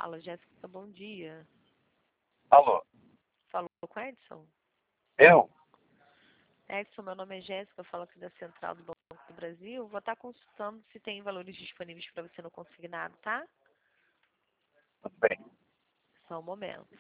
Fala, Jéssica, bom dia. Alô, Falou com o Edson? eu? Edson, meu nome é Jéssica, eu falo aqui da Central do Banco do Brasil. Vou estar consultando se tem valores disponíveis para você no consignado, tá? Tudo bem. Só um momento.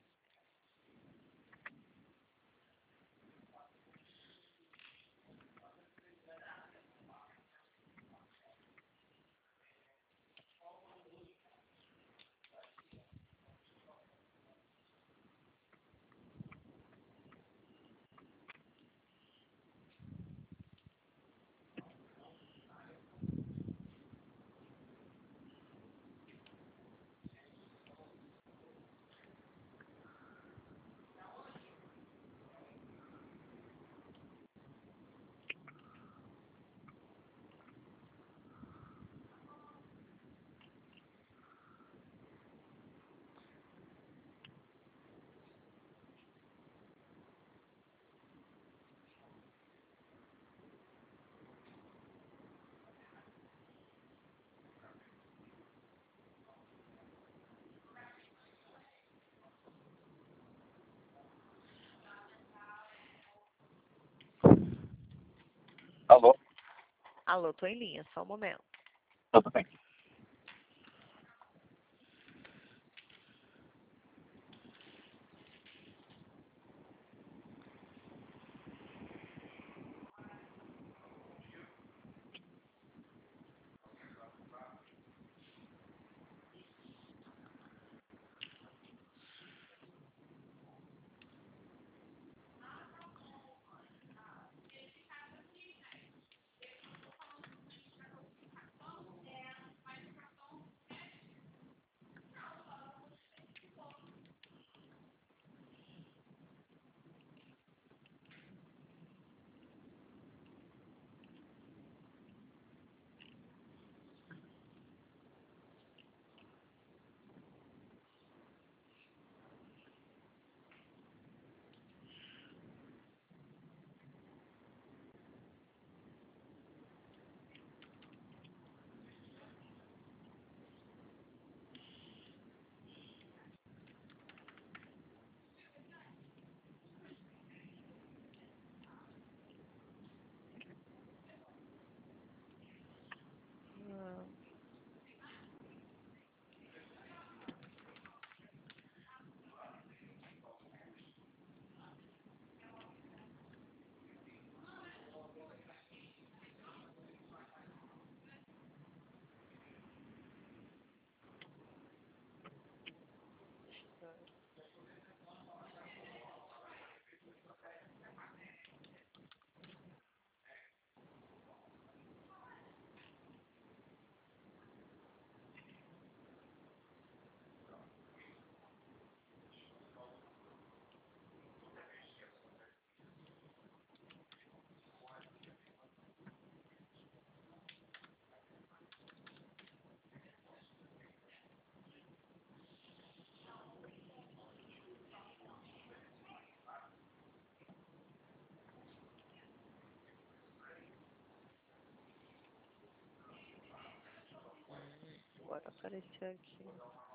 Alô, Alô, tô em linha, só um momento. tudo bem. Agora apareceu aqui.